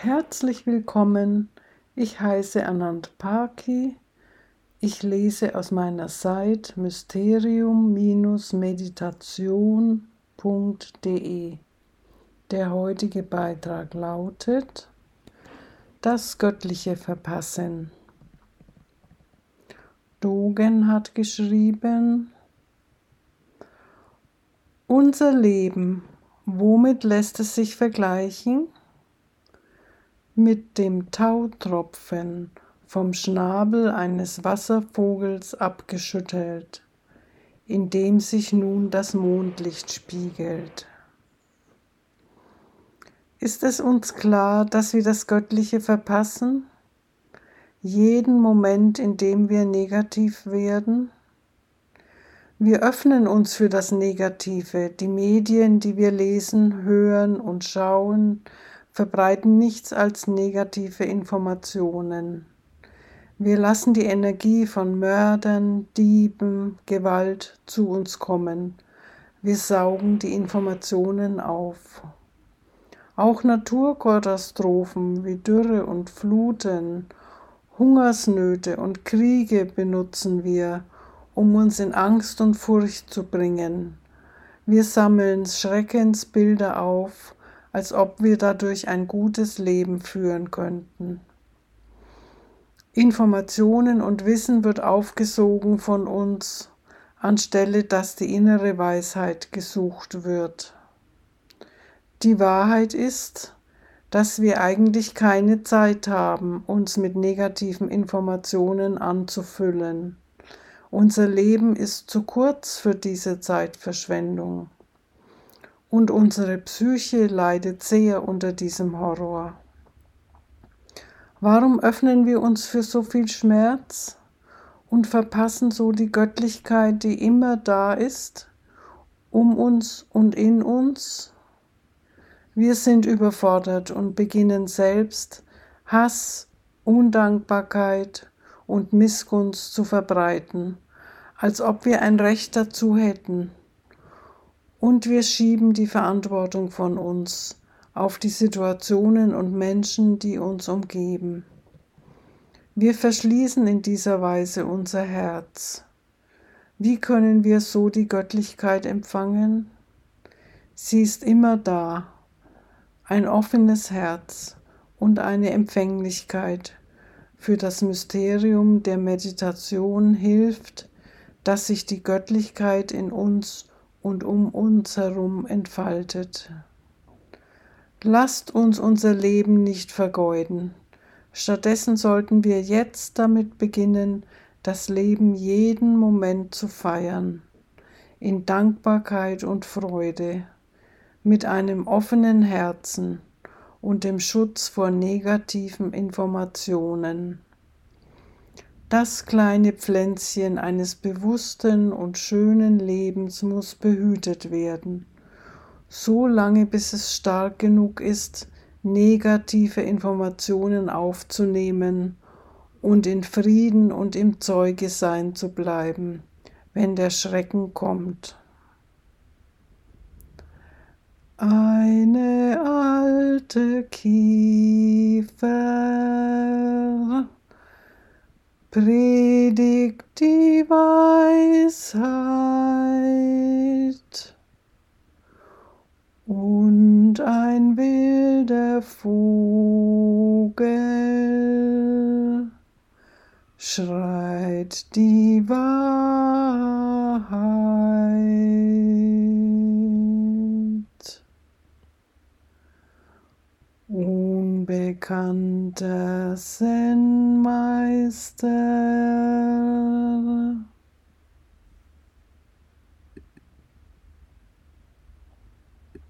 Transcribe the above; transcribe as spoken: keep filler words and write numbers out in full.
Herzlich willkommen, ich heiße Anand Paki, ich lese aus meiner Seite mysterium meditation punkt de. Der heutige Beitrag lautet: Das göttliche Verpassen. Dogen hat geschrieben: Unser Leben, womit lässt es sich vergleichen? Mit dem Tautropfen vom Schnabel eines Wasservogels abgeschüttelt, in dem sich nun das Mondlicht spiegelt. Ist es uns klar, dass wir das Göttliche verpassen? Jeden Moment, in dem wir negativ werden? Wir öffnen uns für das Negative. Die Medien, die wir lesen, hören und schauen, verbreiten nichts als negative Informationen. Wir lassen die Energie von Mördern, Dieben, Gewalt zu uns kommen. Wir saugen die Informationen auf. Auch Naturkatastrophen wie Dürre und Fluten, Hungersnöte und Kriege benutzen wir, um uns in Angst und Furcht zu bringen. Wir sammeln Schreckensbilder auf, als ob wir dadurch ein gutes Leben führen könnten. Informationen und Wissen wird aufgesogen von uns, anstelle dass die innere Weisheit gesucht wird. Die Wahrheit ist, dass wir eigentlich keine Zeit haben, uns mit negativen Informationen anzufüllen. Unser Leben ist zu kurz für diese Zeitverschwendung. Und unsere Psyche leidet sehr unter diesem Horror. Warum öffnen wir uns für so viel Schmerz und verpassen so die Göttlichkeit, die immer da ist, um uns und in uns? Wir sind überfordert und beginnen selbst Hass, Undankbarkeit und Missgunst zu verbreiten, als ob wir ein Recht dazu hätten. Und wir schieben die Verantwortung von uns auf die Situationen und Menschen, die uns umgeben. Wir verschließen in dieser Weise unser Herz. Wie können wir so die Göttlichkeit empfangen? Sie ist immer da, ein offenes Herz und eine Empfänglichkeit für das Mysterium der Meditation hilft, dass sich die Göttlichkeit in uns und um uns herum entfaltet. Lasst uns unser Leben nicht vergeuden. Stattdessen sollten wir jetzt damit beginnen, das Leben jeden Moment zu feiern, in Dankbarkeit und Freude, mit einem offenen Herzen und dem Schutz vor negativen Informationen. Das kleine Pflänzchen eines bewussten und schönen Lebens muss behütet werden, so lange bis es stark genug ist, negative Informationen aufzunehmen und in Frieden und im Zeugesein zu bleiben, wenn der Schrecken kommt. Eine alte Kiefer predigt die Weisheit, und ein wilder Vogel schreit die Wahrheit. Unbekannter Zen-Meister